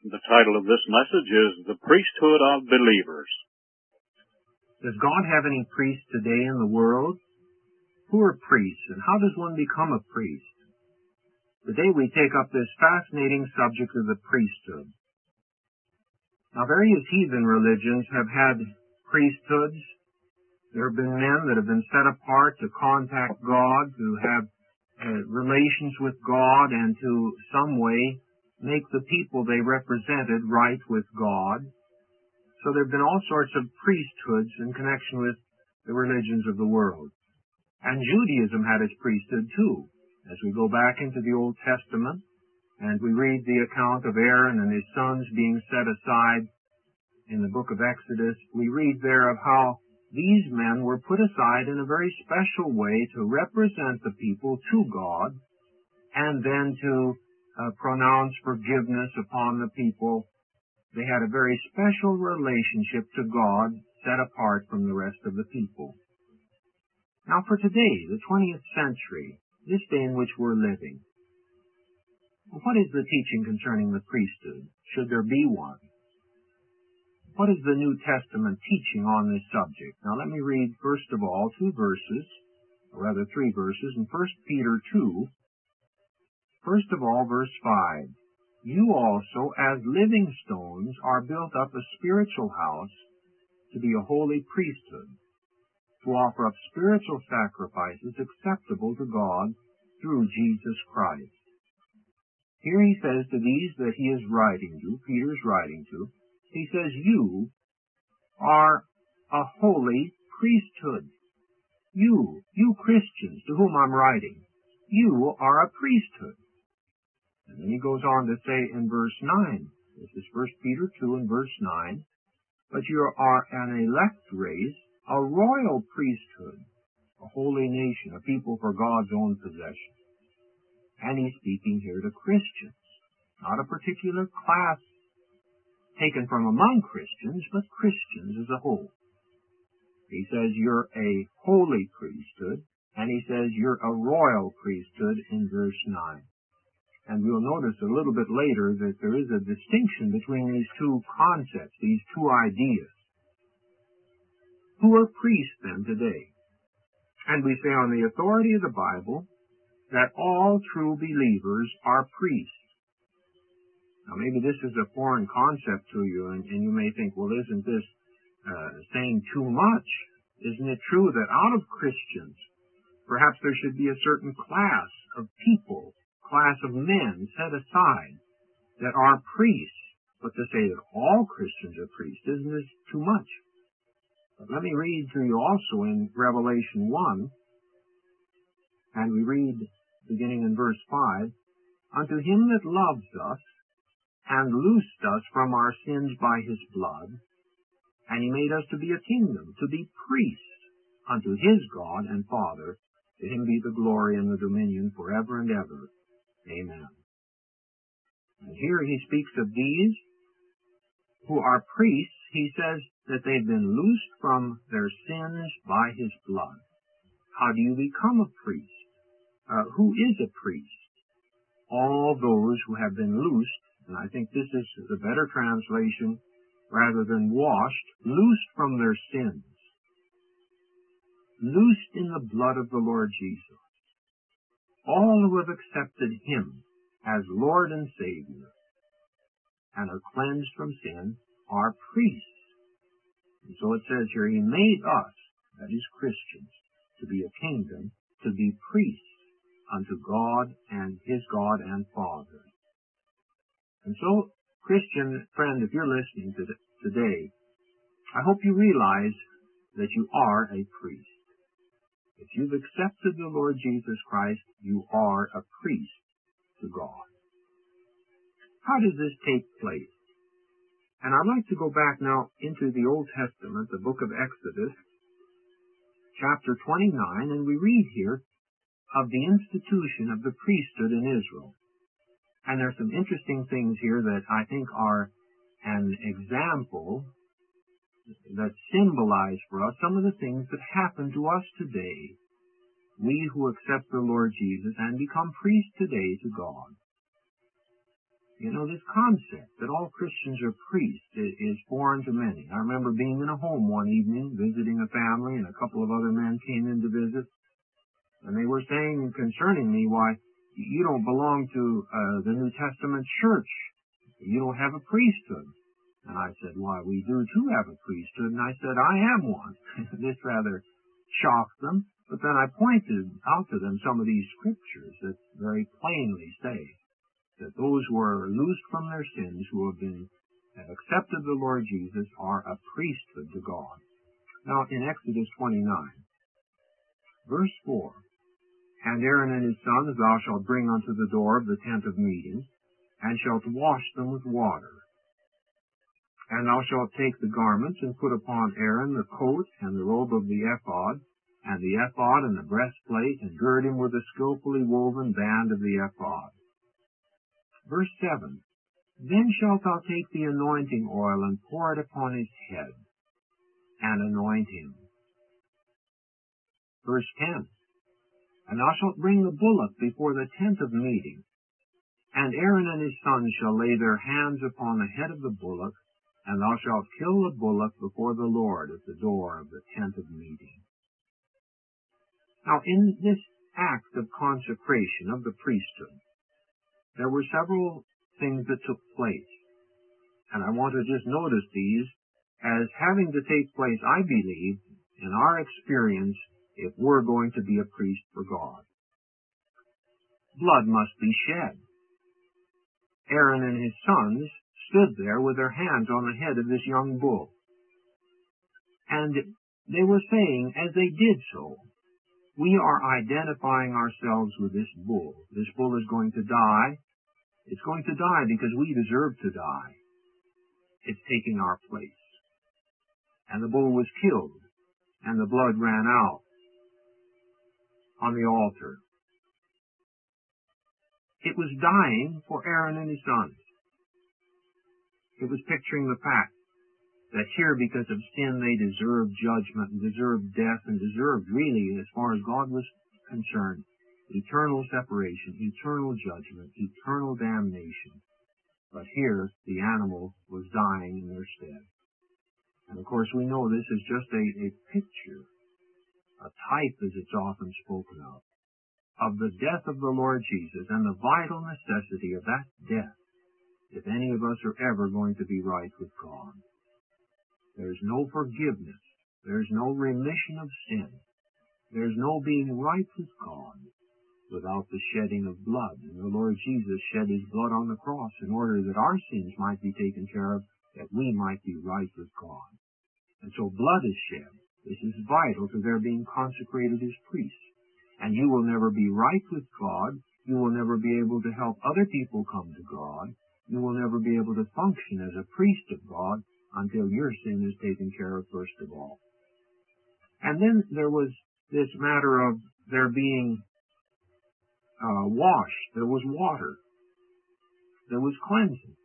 The title of this message is The Priesthood of Believers. Does God have any priests today in the world? Who are priests, and how does one become a priest? Today we take up this fascinating subject of the priesthood. Now, various heathen religions have had priesthoods. There have been men that have been set apart to contact God, to have relations with God, and to some way make the people they represented right with God. So there have been all sorts of priesthoods in connection with the religions of the world. And Judaism had its priesthood too. As we go back into the Old Testament and we read the account of Aaron and his sons being set aside in the book of Exodus, we read there of how these men were put aside in a very special way to represent the people to God and then to pronounce forgiveness upon the people. They had a very special relationship to God set apart from the rest of the people. Now for today, the 20th century, this day in which we're living, what is the teaching concerning the priesthood? Should there be one? What is the New Testament teaching on this subject? Now let me read first of all three verses in 1 Peter 2. First of all, verse 5. You also, as living stones, are built up a spiritual house to be a holy priesthood, to offer up spiritual sacrifices acceptable to God through Jesus Christ. Here he says to these that he is writing to, Peter's writing to, he says, you are a holy priesthood. You Christians to whom I'm writing, you are a priesthood. And then he goes on to say in verse 9, this is 1 Peter 2 and verse 9, but you are an elect race, a royal priesthood, a holy nation, a people for God's own possession. And he's speaking here to Christians, not a particular class taken from among Christians, but Christians as a whole. He says you're a holy priesthood, and he says you're a royal priesthood in verse 9. And we'll notice a little bit later that there is a distinction between these two concepts, these two ideas. Who are priests then today? And we say on the authority of the Bible that all true believers are priests. Now maybe this is a foreign concept to you, and you may think, well, isn't this saying too much? Isn't it true that out of Christians, perhaps there should be a certain class of people, class of men set aside that are priests? But to say that all Christians are priests, isn't this too much? But let me read to you also in Revelation 1, and we read beginning in verse 5, unto him that loves us, and loosed us from our sins by his blood, and he made us to be a kingdom, to be priests unto his God and Father. To him be the glory and the dominion forever and ever. Amen. And here he speaks of these who are priests. He says that they've been loosed from their sins by his blood. How do you become a priest? Who is a priest? All those who have been loosed, and I think this is the better translation, rather than washed, loosed from their sins. Loosed in the blood of the Lord Jesus. All who have accepted him as Lord and Savior and are cleansed from sin are priests. And so it says here, he made us, that is Christians, to be a kingdom, to be priests unto God and his God and Father. And so, Christian friend, if you're listening today, I hope you realize that you are a priest. If you've accepted the Lord Jesus Christ, you are a priest to God. How does this take place? And I'd like to go back now into the Old Testament, the book of Exodus, chapter 29, and we read here of the institution of the priesthood in Israel. And there's some interesting things here that I think are an example that symbolize for us some of the things that happen to us today, we who accept the Lord Jesus and become priests today to God. This concept that all Christians are priests is foreign to many. I remember being in a home one evening, visiting a family, and a couple of other men came in to visit, and they were saying concerning me, why, you don't belong to the New Testament church. You don't have a priesthood. And I said, why, we do too have a priesthood. And I said, I am one. This rather shocked them. But then I pointed out to them some of these scriptures that very plainly say that those who are loosed from their sins, who have accepted the Lord Jesus, are a priesthood to God. Now, in Exodus 29, verse 4, And Aaron and his sons thou shalt bring unto the door of the tent of meeting, and shalt wash them with water. And thou shalt take the garments, and put upon Aaron the coat and the robe of the ephod, and the ephod and the breastplate, and gird him with a skillfully woven band of the ephod. Verse 7, Then shalt thou take the anointing oil, and pour it upon his head, and anoint him. Verse 10, And thou shalt bring the bullock before the tent of meeting, and Aaron and his sons shall lay their hands upon the head of the bullock, and thou shalt kill the bullock before the Lord at the door of the tent of meeting. Now, in this act of consecration of the priesthood, there were several things that took place. And I want to just notice these as having to take place, I believe, in our experience, if we're going to be a priest for God. Blood must be shed. Aaron and his sons stood there with their hands on the head of this young bull. And they were saying, as they did so, we are identifying ourselves with this bull. This bull is going to die. It's going to die because we deserve to die. It's taking our place. And the bull was killed, and the blood ran out on the altar. It was dying for Aaron and his sons. It was picturing the fact that here, because of sin, they deserved judgment and deserved death and deserved, really, as far as God was concerned, eternal separation, eternal judgment, eternal damnation. But here, the animal was dying in their stead. And of course, we know this is just a picture, a type, as it's often spoken of the death of the Lord Jesus and the vital necessity of that death if any of us are ever going to be right with God. There's no forgiveness. There's no remission of sin. There's no being right with God without the shedding of blood. And the Lord Jesus shed his blood on the cross in order that our sins might be taken care of, that we might be right with God. And so blood is shed. This is vital to their being consecrated as priests. And you will never be right with God. You will never be able to help other people come to God. You will never be able to function as a priest of God until your sin is taken care of first of all. And then there was this matter of there being washed. There was water. There was cleansing.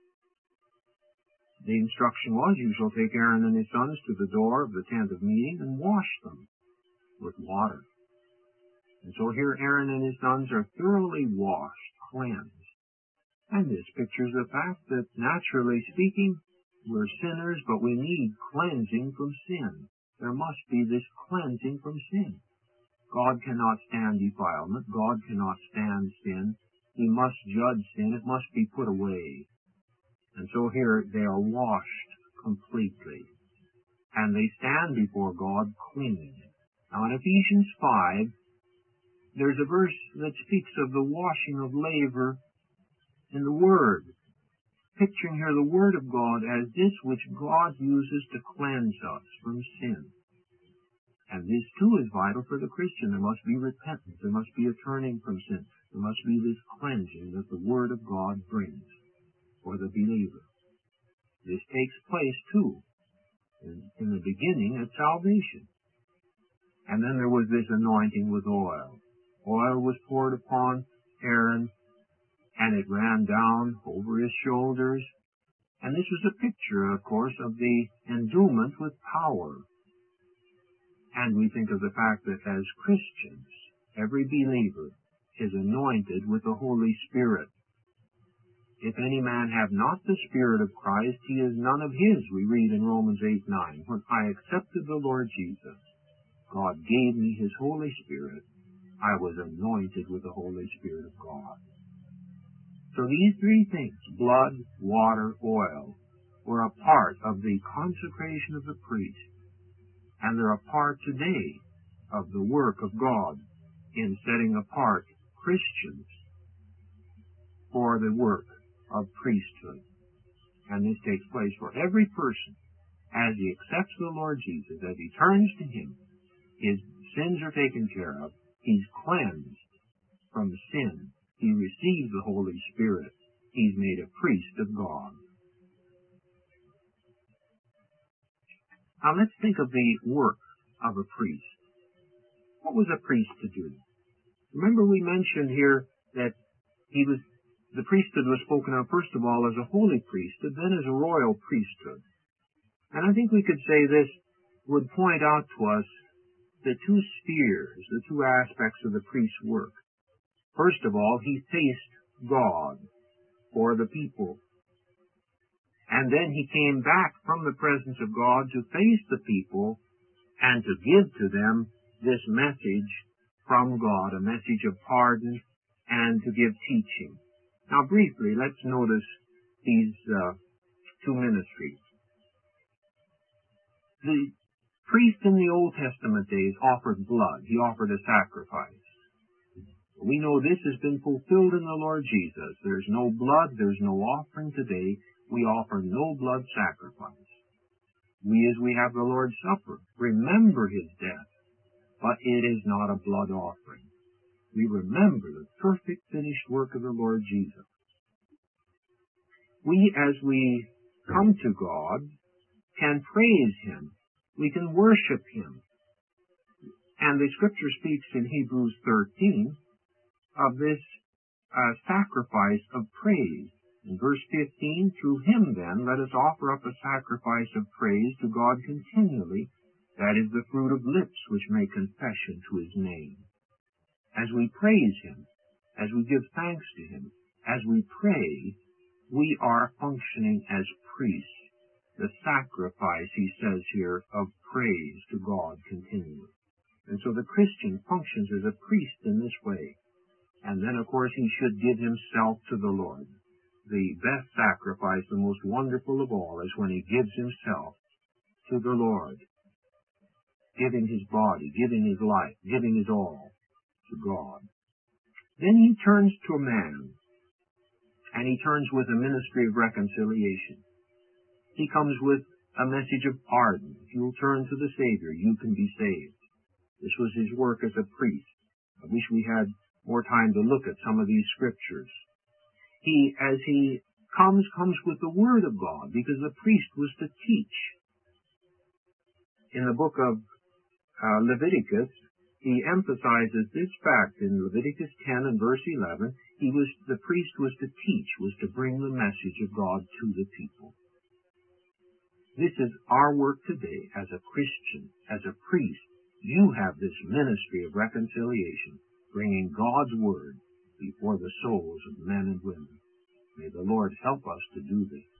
The instruction was, you shall take Aaron and his sons to the door of the tent of meeting and wash them with water. And so here Aaron and his sons are thoroughly washed, cleansed. And this pictures the fact that, naturally speaking, we're sinners, but we need cleansing from sin. There must be this cleansing from sin. God cannot stand defilement. God cannot stand sin. He must judge sin. It must be put away. And so here they are washed completely. And they stand before God clean. Now in Ephesians 5, there's a verse that speaks of the washing of laver in the Word. Picturing here the Word of God as this which God uses to cleanse us from sin. And this too is vital for the Christian. There must be repentance. There must be a turning from sin. There must be this cleansing that the Word of God brings for the believer. This takes place too in the beginning at salvation. And then there was this anointing with oil. Oil was poured upon Aaron, and it ran down over his shoulders. And this was a picture, of course, of the endowment with power. And we think of the fact that as Christians, every believer is anointed with the Holy Spirit. If any man have not the Spirit of Christ, he is none of his, we read in Romans 8:9. When I accepted the Lord Jesus, God gave me his Holy Spirit. I was anointed with the Holy Spirit of God. So these three things, blood, water, oil, were a part of the consecration of the priest, and they're a part today of the work of God in setting apart Christians for the work of priesthood. And this takes place for every person as he accepts the Lord Jesus, as he turns to him. His sins are taken care of. He's cleansed from sin. He receives the Holy Spirit. He's made a priest of God. Now let's think of the work of a priest. What was a priest to do? Remember we mentioned here that the priesthood was spoken of first of all as a holy priesthood, then as a royal priesthood. And I think we could say this would point out to us the two spheres, the two aspects of the priest's work. First of all, he faced God for the people. And then he came back from the presence of God to face the people and to give to them this message from God, a message of pardon, and to give teaching. Now briefly, let's notice these two ministries. The priest in the Old Testament days offered blood. He offered a sacrifice. We know this has been fulfilled in the Lord Jesus. There's no blood, there's no offering today. We offer no blood sacrifice. We, as we have the Lord's Supper, remember his death, but it is not a blood offering. We remember the perfect finished work of the Lord Jesus. We, as we come to God, can praise him. We can worship him. And the Scripture speaks in Hebrews 13 of this sacrifice of praise. In verse 15, through him then let us offer up a sacrifice of praise to God continually. That is the fruit of lips which make confession to his name. As we praise him, as we give thanks to him, as we pray, we are functioning as priests. The sacrifice, he says here, of praise to God continually. And so the Christian functions as a priest in this way. And then, of course, he should give himself to the Lord. The best sacrifice, the most wonderful of all, is when he gives himself to the Lord, giving his body, giving his life, giving his all to God. Then he turns to a man, and he turns with a ministry of reconciliation. He comes with a message of pardon. If you'll turn to the Savior, you can be saved. This was his work as a priest. I wish we had more time to look at some of these scriptures. He, as he comes with the Word of God, because the priest was to teach. In the book of Leviticus, he emphasizes this fact in Leviticus 10 and verse 11. The priest was to teach, was to bring the message of God to the people. This is our work today as a Christian, as a priest. You have this ministry of reconciliation, bringing God's Word before the souls of men and women. May the Lord help us to do this.